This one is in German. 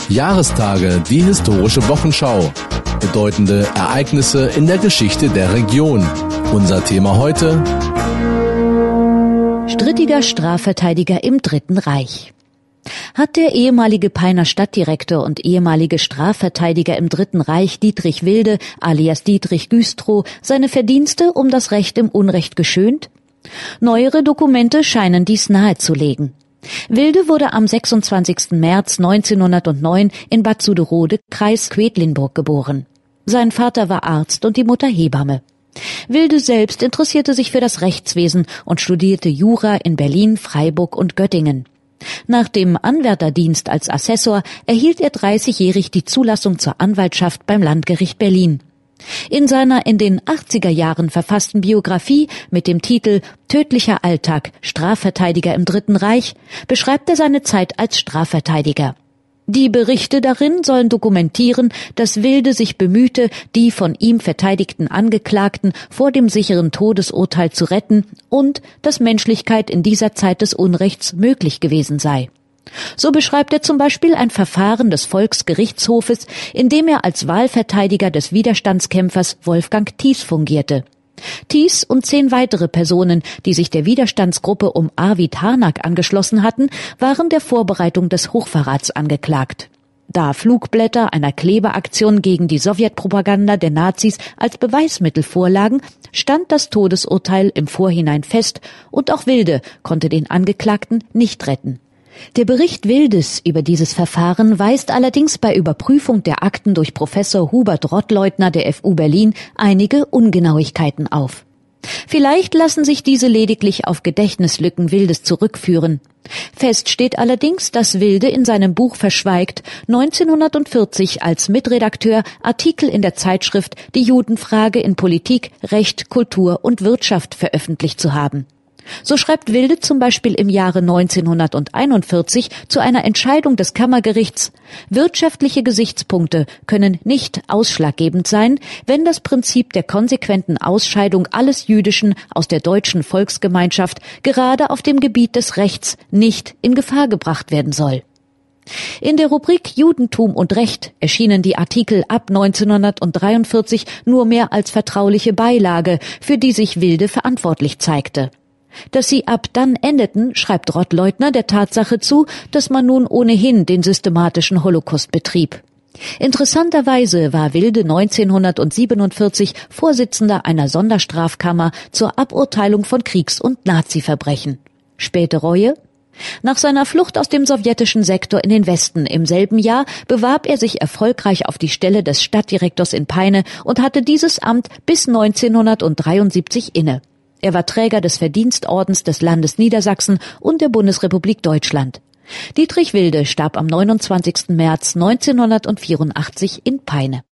Jahrestage, die historische Wochenschau. Bedeutende Ereignisse in der Geschichte der Region. Unser Thema heute: Strittiger Strafverteidiger im Dritten Reich. Hat der ehemalige Peiner Stadtdirektor und ehemalige Strafverteidiger im Dritten Reich Dietrich Wilde alias Dietrich Güstrow seine Verdienste um das Recht im Unrecht geschönt? Neuere Dokumente scheinen dies nahezulegen. Wilde wurde am 26. März 1909 in Bad Suderode, Kreis Quedlinburg, geboren. Sein Vater war Arzt und die Mutter Hebamme. Wilde selbst interessierte sich für das Rechtswesen und studierte Jura in Berlin, Freiburg und Göttingen. Nach dem Anwärterdienst als Assessor erhielt er 30-jährig die Zulassung zur Anwaltschaft beim Landgericht Berlin. In seiner in den 80er Jahren verfassten Biografie mit dem Titel »Tödlicher Alltag, Strafverteidiger im Dritten Reich« beschreibt er seine Zeit als Strafverteidiger. Die Berichte darin sollen dokumentieren, dass Wilde sich bemühte, die von ihm verteidigten Angeklagten vor dem sicheren Todesurteil zu retten und dass Menschlichkeit in dieser Zeit des Unrechts möglich gewesen sei. So beschreibt er zum Beispiel ein Verfahren des Volksgerichtshofes, in dem er als Wahlverteidiger des Widerstandskämpfers Wolfgang Thies fungierte. Thies und 10 weitere Personen, die sich der Widerstandsgruppe um Arvid Harnack angeschlossen hatten, waren der Vorbereitung des Hochverrats angeklagt. Da Flugblätter einer Klebeaktion gegen die Sowjetpropaganda der Nazis als Beweismittel vorlagen, stand das Todesurteil im Vorhinein fest und auch Wilde konnte den Angeklagten nicht retten. Der Bericht Wildes über dieses Verfahren weist allerdings bei Überprüfung der Akten durch Professor Hubert Rottleutner der FU Berlin einige Ungenauigkeiten auf. Vielleicht lassen sich diese lediglich auf Gedächtnislücken Wildes zurückführen. Fest steht allerdings, dass Wilde in seinem Buch verschweigt, 1940 als Mitredakteur Artikel in der Zeitschrift Die Judenfrage in Politik, Recht, Kultur und Wirtschaft veröffentlicht zu haben. So schreibt Wilde zum Beispiel im Jahre 1941 zu einer Entscheidung des Kammergerichts: Wirtschaftliche Gesichtspunkte können nicht ausschlaggebend sein, wenn das Prinzip der konsequenten Ausscheidung alles Jüdischen aus der deutschen Volksgemeinschaft gerade auf dem Gebiet des Rechts nicht in Gefahr gebracht werden soll. In der Rubrik Judentum und Recht erschienen die Artikel ab 1943 nur mehr als vertrauliche Beilage, für die sich Wilde verantwortlich zeigte. Dass sie ab dann endeten, schreibt Rottleutner der Tatsache zu, dass man nun ohnehin den systematischen Holocaust betrieb. Interessanterweise war Wilde 1947 Vorsitzender einer Sonderstrafkammer zur Aburteilung von Kriegs- und Nazi-Verbrechen. Späte Reue? Nach seiner Flucht aus dem sowjetischen Sektor in den Westen im selben Jahr bewarb er sich erfolgreich auf die Stelle des Stadtdirektors in Peine und hatte dieses Amt bis 1973 inne. Er war Träger des Verdienstordens des Landes Niedersachsen und der Bundesrepublik Deutschland. Dietrich Wilde starb am 29. März 1984 in Peine.